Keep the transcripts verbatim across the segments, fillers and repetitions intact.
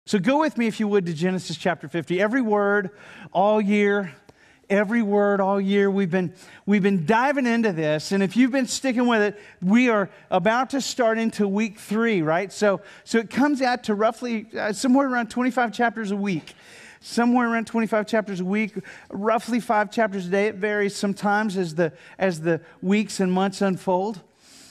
So go with me, if you would, to Genesis chapter fifty. Every word, all year, every word, all year. We've been, we've been diving into this, and if you've been sticking with it, we are about to start into week three, right? So, so it comes out to roughly uh, somewhere around twenty-five chapters a week. Somewhere around twenty-five chapters a week, roughly five chapters a day. It varies sometimes as the, as the weeks and months unfold.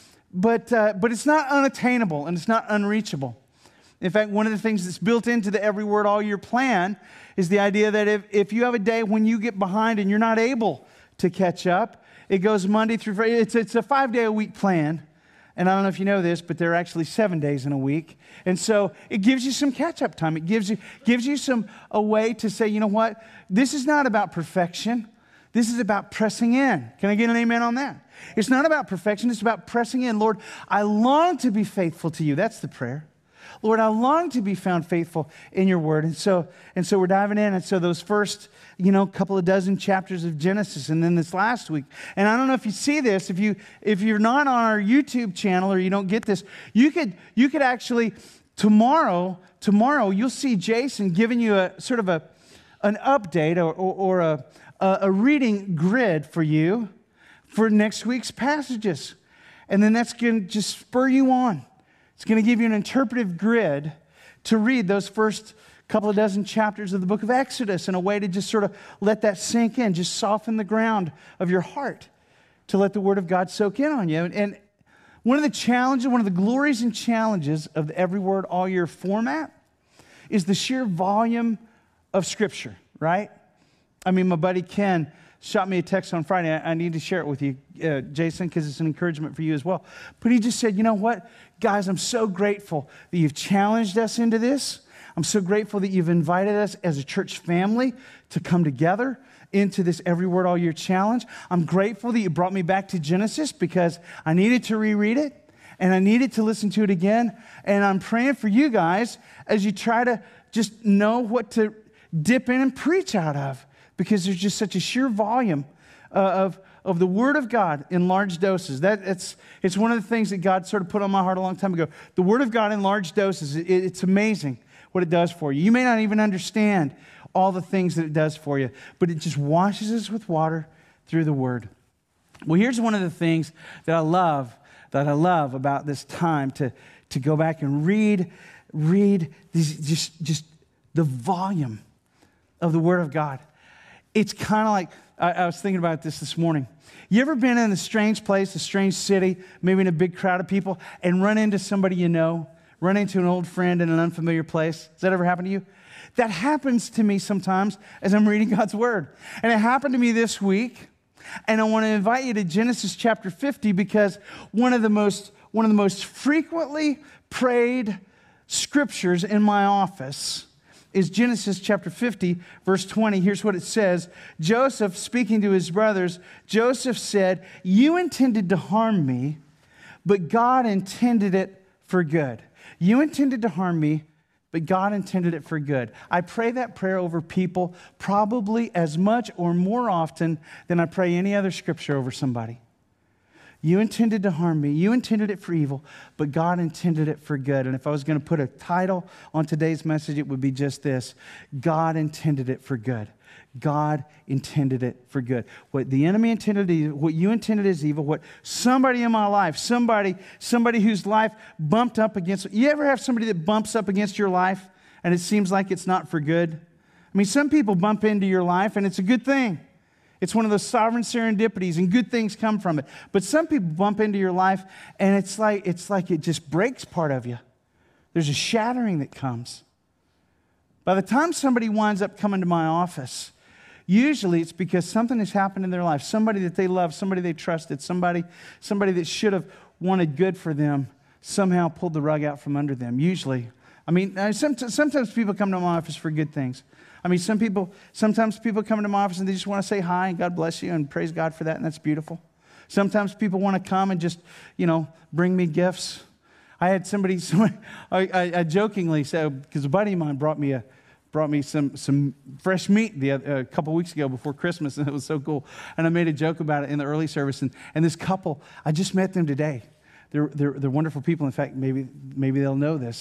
But, uh, but it's not unattainable, and it's not unreachable. In fact, one of the things that's built into the Every Word All Year plan is the idea that if, if you have a day when you get behind and you're not able to catch up, it goes Monday through Friday. It's, it's a five-day-a-week plan. And I don't know if you know this, but there are actually seven days in a week. And so it gives you some catch-up time. It gives you, gives you some a way to say, you know what? This is not about perfection. This is about pressing in. Can I get an amen on that? It's not about perfection. It's about pressing in. Lord, I long to be faithful to you. That's the prayer. Lord, I long to be found faithful in your word. And so, and so we're diving in. And so those first, you know, couple of dozen chapters of Genesis, and then this last week. And I don't know if you see this, if you if you're not on our YouTube channel or you don't get this, you could you could actually tomorrow, tomorrow you'll see Jason giving you a sort of a an update or, or, or a, a reading grid for you for next week's passages. And then that's going to just spur you on. It's going to give you an interpretive grid to read those first couple of dozen chapters of the book of Exodus in a way to just sort of let that sink in, just soften the ground of your heart to let the Word of God soak in on you. And one of the challenges, one of the glories and challenges of the Every Word All Year format is the sheer volume of Scripture, right? I mean, my buddy Ken shot me a text on Friday. I, I need to share it with you, uh, Jason, because it's an encouragement for you as well. But he just said, you know what? Guys, I'm so grateful that you've challenged us into this. I'm so grateful that you've invited us as a church family to come together into this Every Word All Year challenge. I'm grateful that you brought me back to Genesis because I needed to reread it and I needed to listen to it again. And I'm praying for you guys as you try to just know what to dip in and preach out of, because there's just such a sheer volume uh, of, of the Word of God in large doses. That, it's, it's one of the things that God sort of put on my heart a long time ago. The Word of God in large doses, it, it's amazing what it does for you. You may not even understand all the things that it does for you, but it just washes us with water through the Word. Well, here's one of the things that I love, that I love about this time to, to go back and read, read these, just, just the volume of the Word of God. It's kind of like, I, I was thinking about this this morning. You ever been in a strange place, a strange city, maybe in a big crowd of people, and run into somebody you know, run into an old friend in an unfamiliar place? Does that ever happen to you? That happens to me sometimes as I'm reading God's Word. And it happened to me this week. And I want to invite you to Genesis chapter fifty, because one of the most, one of the most frequently prayed scriptures in my office is Genesis chapter fifty, verse twenty. Here's what it says. Joseph, speaking to his brothers, Joseph said, "You intended to harm me, but God intended it for good." You intended to harm me, but God intended it for good. I pray that prayer over people probably as much or more often than I pray any other scripture over somebody. You intended to harm me. You intended it for evil, but God intended it for good. And if I was going to put a title on today's message, it would be just this: God intended it for good. God intended it for good. What the enemy intended, what you intended as evil, what somebody in my life, somebody, somebody whose life bumped up against, you ever have somebody that bumps up against your life and it seems like it's not for good? I mean, some people bump into your life and it's a good thing. It's one of those sovereign serendipities, and good things come from it. But some people bump into your life, and it's like it's like it just breaks part of you. There's a shattering that comes. By the time somebody winds up coming to my office, usually it's because something has happened in their life. Somebody that they love, somebody they trusted, somebody, somebody that should have wanted good for them somehow pulled the rug out from under them. Usually. I mean, sometimes, sometimes people come to my office for good things. I mean, some people, sometimes people come into my office and they just want to say hi and God bless you and praise God for that, and that's beautiful. Sometimes people want to come and just, you know, bring me gifts. I had somebody, somebody I, I, I jokingly said, because a buddy of mine brought me a, brought me some some fresh meat the, uh, a couple weeks ago before Christmas, and it was so cool. And I made a joke about it in the early service. And, and this couple, I just met them today. They're, they're, they're wonderful people. In fact, maybe maybe they'll know this.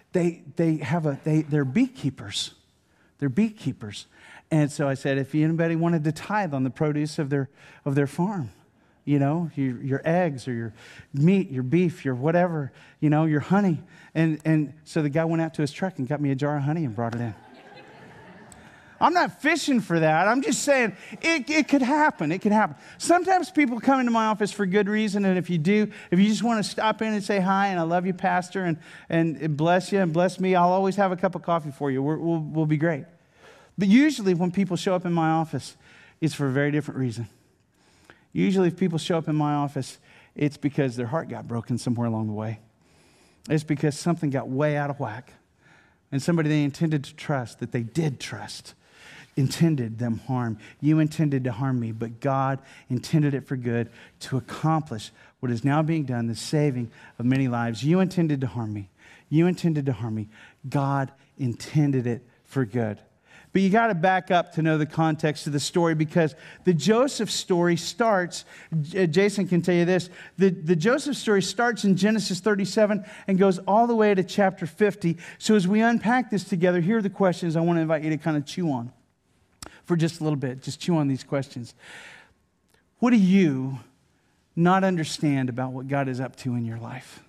they they have a they they're beekeepers. They're beekeepers. And so I said, if anybody wanted to tithe on the produce of their of their farm, you know, your, your eggs or your meat, your beef, your whatever, you know, your honey. And and so the guy went out to his truck and got me a jar of honey and brought it in. I'm not fishing for that. I'm just saying it, it could happen. It could happen. Sometimes people come into my office for good reason, and if you do, if you just want to stop in and say hi, and I love you, Pastor, and, and bless you and bless me, I'll always have a cup of coffee for you. We're, we'll, we'll be great. But usually when people show up in my office, it's for a very different reason. Usually if people show up in my office, it's because their heart got broken somewhere along the way. It's because something got way out of whack. And somebody they intended to trust, that they did trust, intended them harm. You intended to harm me, but God intended it for good to accomplish what is now being done, the saving of many lives. You intended to harm me. You intended to harm me. God intended it for good. But you got to back up to know the context of the story, because the Joseph story starts, Jason can tell you this, the, the Joseph story starts in Genesis thirty-seven and goes all the way to chapter fifty. So as we unpack this together, here are the questions I want to invite you to kind of chew on for just a little bit. Just chew on these questions. What do you not understand about what God is up to in your life?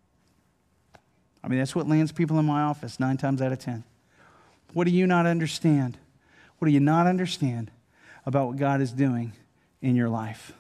I mean, that's what lands people in my office nine times out of ten. What do you not understand? What do you not understand about what God is doing in your life?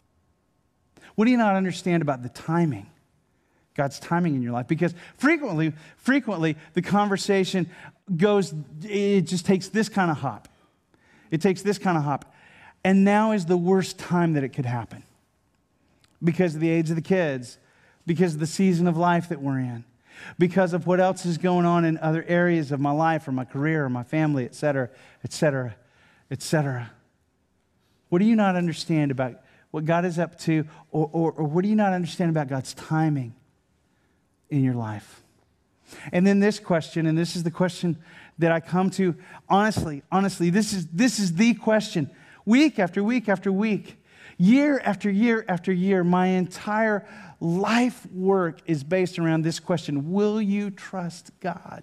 What do you not understand about the timing? God's timing in your life? Because frequently, frequently the conversation goes, it just takes this kind of hop. It takes this kind of hop. And now is the worst time that it could happen. Because of the age of the kids, because of the season of life that we're in, because of what else is going on in other areas of my life or my career or my family, et cetera, et cetera, et cetera. What do you not understand about what God is up to, or, or, or what do you not understand about God's timing in your life? And then this question, and this is the question that I come to, honestly, honestly, this is, this is the question. Week after week after week, year after year after year, my entire life work is based around this question: will you trust God?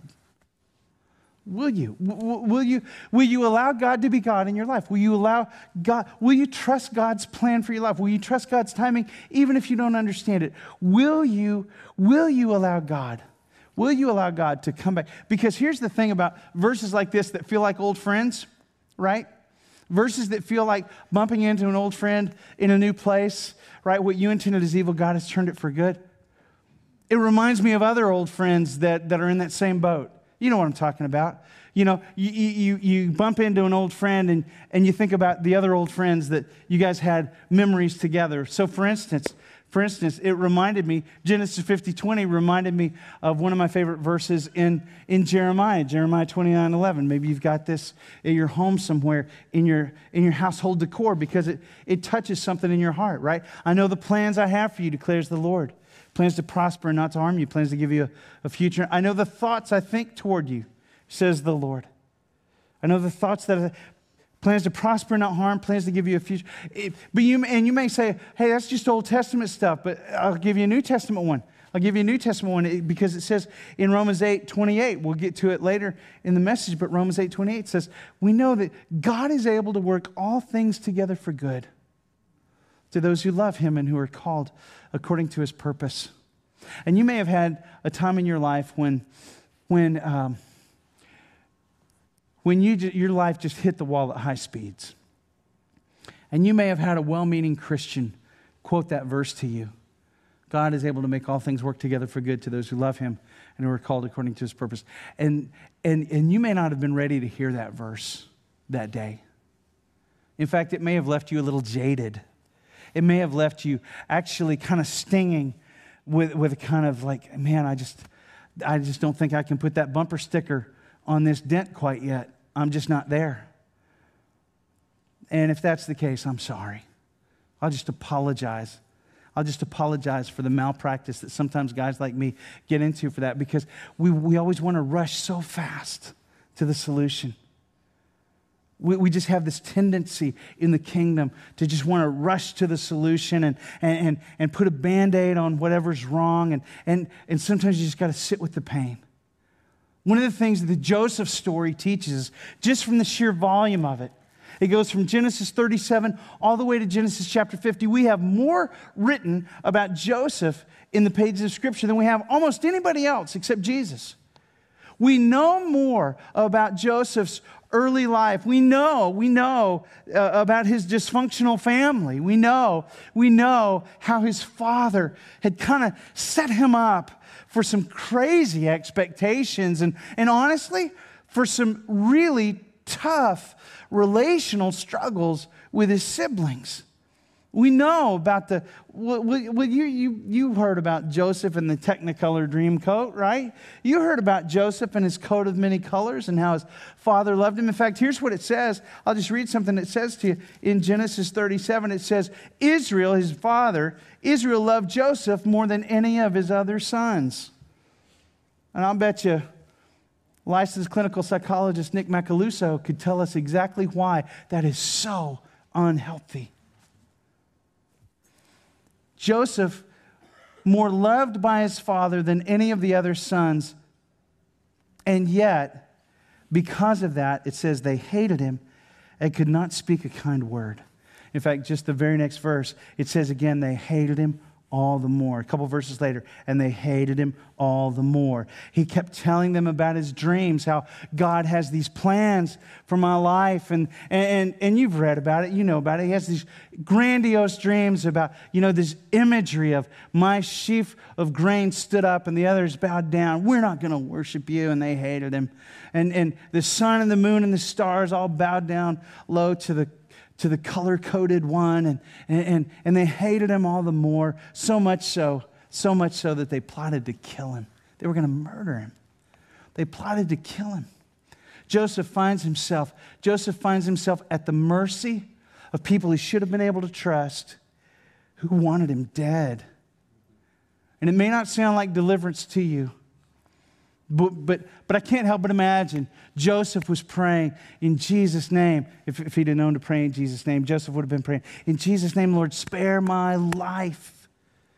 Will you? W- will you? Will you allow God to be God in your life? Will you allow God? Will you trust God's plan for your life? Will you trust God's timing, even if you don't understand it? Will you? Will you allow God? Will you allow God to come back? Because here's the thing about verses like this that feel like old friends, right? Verses that feel like bumping into an old friend in a new place, right? What you intended as evil, God has turned it for good. It reminds me of other old friends that, that are in that same boat. You know what I'm talking about. You know, you, you, you bump into an old friend and, and you think about the other old friends that you guys had memories together. So for instance, For instance, it reminded me, Genesis fifty twenty reminded me of one of my favorite verses in, in Jeremiah, Jeremiah twenty-nine eleven. Maybe you've got this at your home somewhere in your, in your household decor, because it, it touches something in your heart, right? I know the plans I have for you, declares the Lord. Plans to prosper and not to harm you, plans to give you a, a future. I know the thoughts I think toward you, says the Lord. I know the thoughts that I, plans to prosper, not harm, plans to give you a future. It, but you, and you may say, hey, that's just Old Testament stuff, but I'll give you a New Testament one. I'll give you a New Testament one because it says in Romans eight twenty-eight, we'll get to it later in the message, but Romans eight twenty-eight says, we know that God is able to work all things together for good to those who love him and who are called according to his purpose. And you may have had a time in your life when, when, um, when you, your life just hit the wall at high speeds. And you may have had a well-meaning Christian quote that verse to you. God is able to make all things work together for good to those who love him and who are called according to his purpose. And, and, and you may not have been ready to hear that verse that day. In fact, it may have left you a little jaded. It may have left you actually kind of stinging with, with a kind of like, man, I just, I just don't think I can put that bumper sticker on this dent quite yet. I'm just not there. And if that's the case, I'm sorry. I'll just apologize. I'll just apologize for the malpractice that sometimes guys like me get into for that, because we, we always want to rush so fast to the solution. We, we just have this tendency in the kingdom to just want to rush to the solution and, and, and, and put a Band-Aid on whatever's wrong. And, and, and sometimes you just got to sit with the pain. One of the things that the Joseph story teaches, just from the sheer volume of it, it goes from Genesis thirty-seven all the way to Genesis chapter fifty. We have more written about Joseph in the pages of Scripture than we have almost anybody else except Jesus. We know more about Joseph's early life. We know, we know uh, about his dysfunctional family. We know, we know how his father had kind of set him up for some crazy expectations and, and honestly, for some really tough relational struggles with his siblings. We know about the, well, well you, you, you heard about Joseph and the Technicolor dream coat, right? You heard about Joseph and his coat of many colors and how his father loved him. In fact, here's what it says. I'll just read something that says to you in Genesis thirty-seven. It says, Israel, his father, Israel loved Joseph more than any of his other sons. And I'll bet you licensed clinical psychologist Nick Macaluso could tell us exactly why that is so unhealthy. Joseph, more loved by his father than any of the other sons, and yet, because of that, it says they hated him and could not speak a kind word. In fact, just the very next verse, it says again, they hated him all the more. A couple verses later, and they hated him all the more. He kept telling them about his dreams, how God has these plans for my life. And, and, and you've read about it, you know about it. He has these grandiose dreams about, you know, this imagery of my sheaf of grain stood up and the others bowed down. We're not going to worship you. And they hated him. And, and the sun and the moon and the stars all bowed down low to the to the color-coded one, and, and, and they hated him all the more, so much so, so much so that they plotted to kill him. They were going to murder him. They plotted to kill him. Joseph finds himself, Joseph finds himself at the mercy of people he should have been able to trust who wanted him dead. And it may not sound like deliverance to you, But, but, but I can't help but imagine Joseph was praying in Jesus' name. If, if he'd have known to pray in Jesus' name, Joseph would have been praying, in Jesus' name, Lord, spare my life.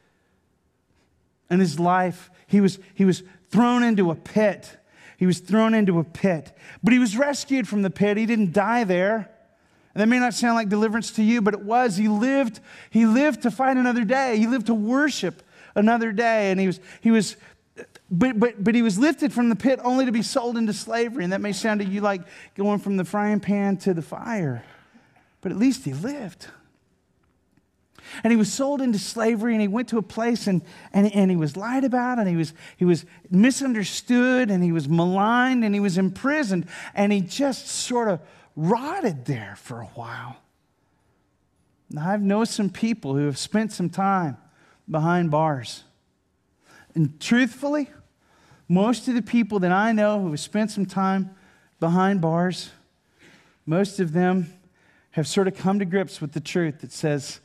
And his life, he was, he was thrown into a pit. He was thrown into a pit. But he was rescued from the pit. He didn't die there. And that may not sound like deliverance to you, but it was. He lived, he lived to fight another day. He lived to worship another day. And he was, he was But, but, but he was lifted from the pit only to be sold into slavery. And that may sound to you like going from the frying pan to the fire. But at least he lived. And he was sold into slavery, and he went to a place, and, and, and he was lied about, and he was, he was misunderstood, and he was maligned, and he was imprisoned. And he just sort of rotted there for a while. Now, I've known some people who have spent some time behind bars. And truthfully, most of the people that I know who have spent some time behind bars, most of them have sort of come to grips with the truth that says,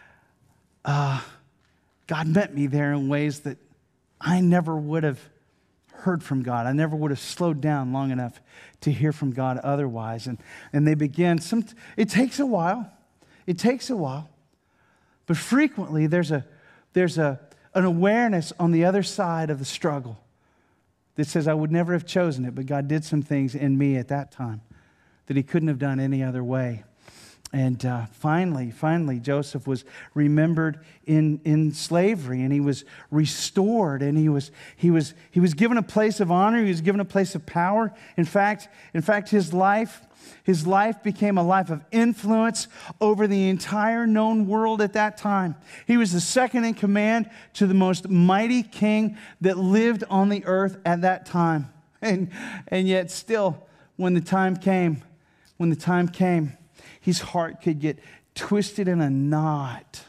uh, God met me there in ways that I never would have heard from God. I never would have slowed down long enough to hear from God otherwise. And, and they begin, some, it takes a while. It takes a while. But frequently there's a, there's a, an awareness on the other side of the struggle that says, I would never have chosen it, but God did some things in me at that time that he couldn't have done any other way. And uh, finally, finally, Joseph was remembered in, in slavery, and he was restored, and he was, he, was, he was given a place of honor, he was given a place of power. In fact, in fact, his life, his life became a life of influence over the entire known world at that time. He was the second in command to the most mighty king that lived on the earth at that time. And, and yet still, when the time came, when the time came, his heart could get twisted in a knot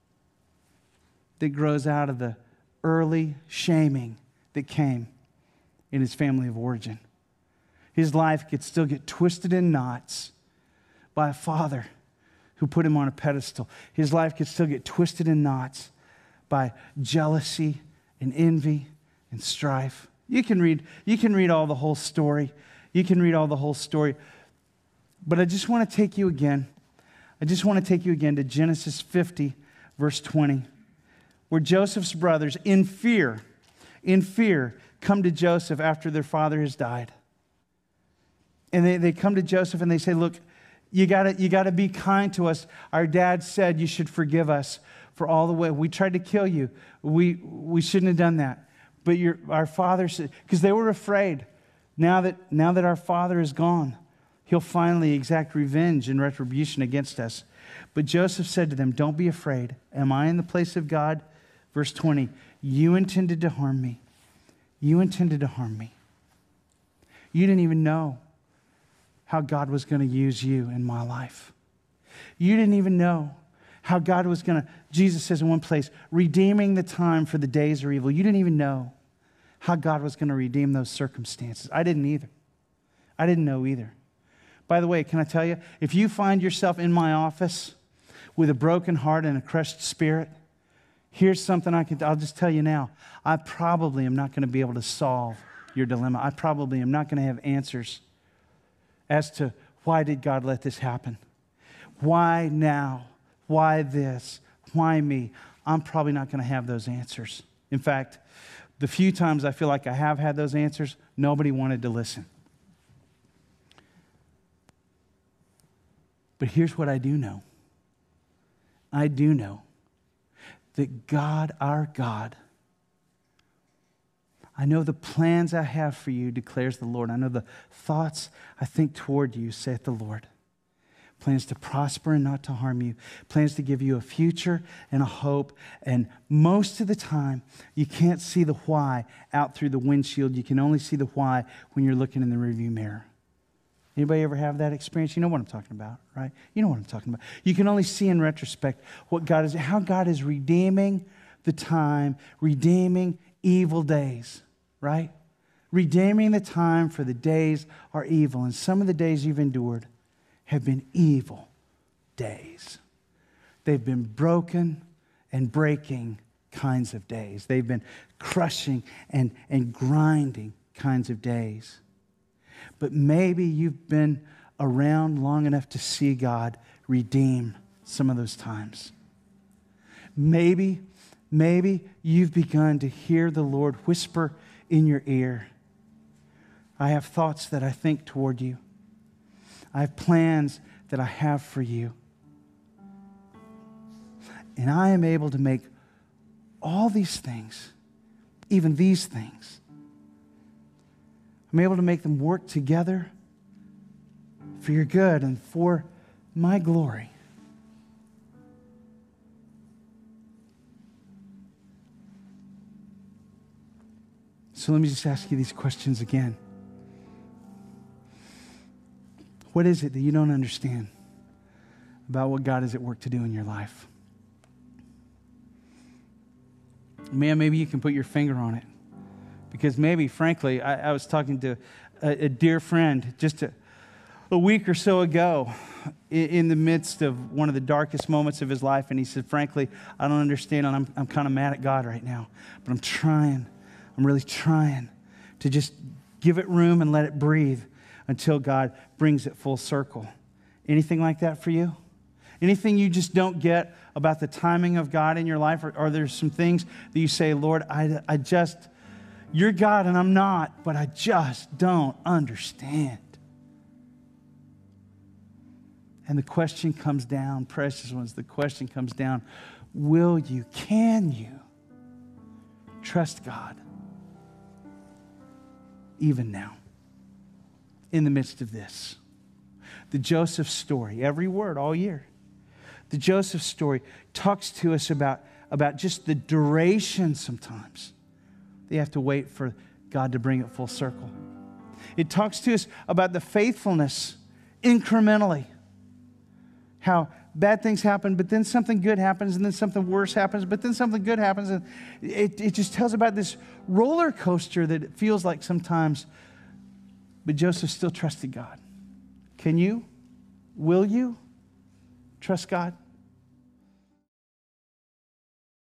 that grows out of the early shaming that came in his family of origin. His life could still get twisted in knots by a father who put him on a pedestal. His life could still get twisted in knots by jealousy and envy and strife. You can read, you can read all the whole story. You can read all the whole story. But I just want to take you again. I just want to take you again to Genesis fifty, verse twenty, where Joseph's brothers, in fear, in fear, come to Joseph after their father has died. And they, they come to Joseph and they say, look, you gotta, you gotta be kind to us. Our dad said you should forgive us for all the way. We tried to kill you. We, we shouldn't have done that. But your, our father said, because they were afraid. Now that, now that our father is gone, he'll finally exact revenge and retribution against us. But Joseph said to them, don't be afraid. Am I in the place of God? Verse twenty, you intended to harm me. You intended to harm me. You didn't even know how God was going to use you in my life. You didn't even know how God was going to, Jesus says in one place, redeeming the time for the days are evil. You didn't even know how God was going to redeem those circumstances. I didn't either. I didn't know either. By the way, can I tell you, if you find yourself in my office with a broken heart and a crushed spirit, here's something I can, I'll just tell you now. I probably am not going to be able to solve your dilemma. I probably am not going to have answers as to why did God let this happen? Why now? Why this? Why me? I'm probably not going to have those answers. In fact, the few times I feel like I have had those answers, nobody wanted to listen. But here's what I do know. I do know that God, our God, I know the plans I have for you, declares the Lord. I know the thoughts I think toward you, saith the Lord. Plans to prosper and not to harm you. Plans to give you a future and a hope. And most of the time, you can't see the why out through the windshield. You can only see the why when you're looking in the rearview mirror. Anybody ever have that experience? You know what I'm talking about, right? You know what I'm talking about. You can only see in retrospect what God is, how God is redeeming the time, redeeming evil days, right? Redeeming the time for the days are evil. And some of the days you've endured have been evil days. They've been broken and breaking kinds of days. They've been crushing and, and grinding kinds of days. But maybe you've been around long enough to see God redeem some of those times. Maybe, maybe you've begun to hear the Lord whisper in your ear, I have thoughts that I think toward you. I have plans that I have for you. And I am able to make all these things, even these things, I'm able to make them work together for your good and for my glory. So let me just ask you these questions again. What is it that you don't understand about what God is at work to do in your life? Man, maybe you can put your finger on it. Because maybe, frankly, I, I was talking to a, a dear friend just a, a week or so ago in, in the midst of one of the darkest moments of his life. And he said, frankly, I don't understand, and I'm, I'm kind of mad at God right now. But I'm trying, I'm really trying to just give it room and let it breathe until God brings it full circle. Anything like that for you? Anything you just don't get about the timing of God in your life? Or are there some things that you say, Lord, I, I just... You're God and I'm not, but I just don't understand. And the question comes down, precious ones, the question comes down, will you, can you trust God even now in the midst of this? The Joseph story, every word all year. The Joseph story talks to us about, about just the duration sometimes. They have to wait for God to bring it full circle. It talks to us about the faithfulness incrementally. How bad things happen, but then something good happens, and then something worse happens, but then something good happens. And it, it just tells about this roller coaster that it feels like sometimes. But Joseph still trusted God. Can you? Will you trust God?